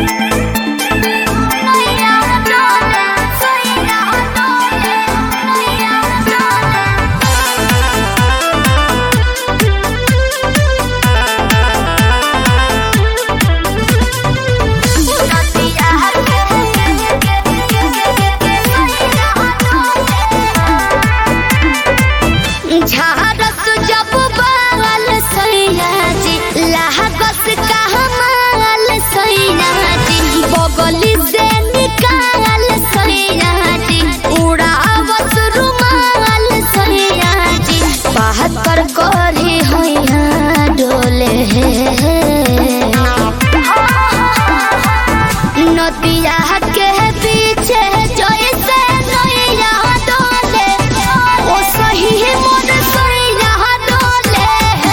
नदिया के पीछे जैसे नैया डोले ओ सही मन सैया डोले।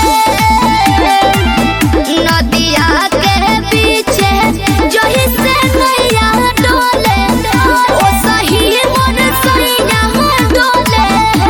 नदिया के पीछे जैसे नैया डोले ओ सही मन सैया डोले।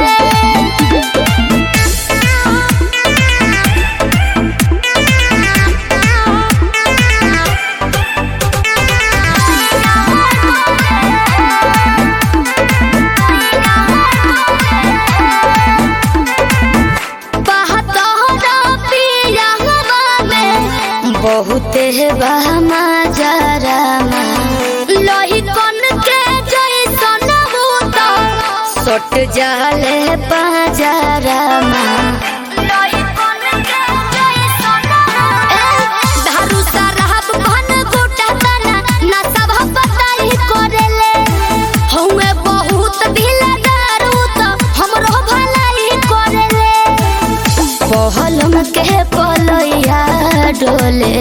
बहुत बहमा जरामा लोही कन के जैसन भूत सट जाले बाजारामा। लोही कन के जैसन धारू सरहब घन गोटा तना ना सब बताई करेले हउए बहुत ढीला दारू तो हमरो भलाई करेले। पहलम के पलैया डोले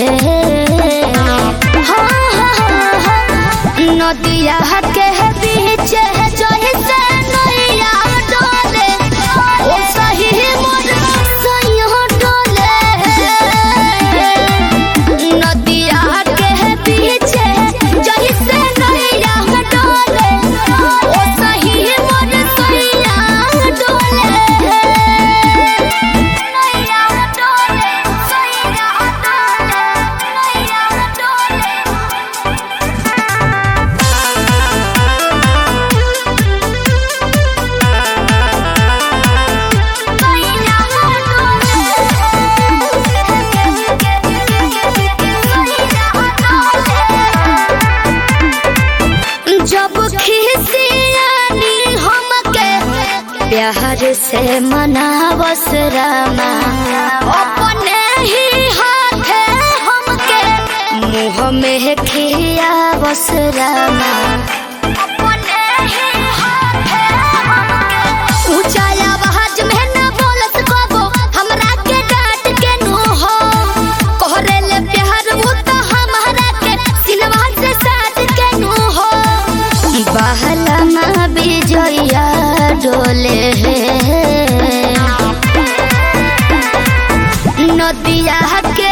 नदिया के पीछे जैसे नैया डोले ओ सही मन सैया डोले। नदिया के पीछे जैसे नैया डोले ओ सही मन सैया डोले। जब खिसियानी हमके प्यार से मनावस रामा अपने ही हाथे हमके मुँह में खियावस रामा। अपने ही हाथे हमके ऊंचा आवाज में न बोलत कबो हमरा के डांट के नु हो कहरेले प्यार वो तो हमारा के सिनवा से साथ के नु हो। बहलमा बिजया डोले नदिया के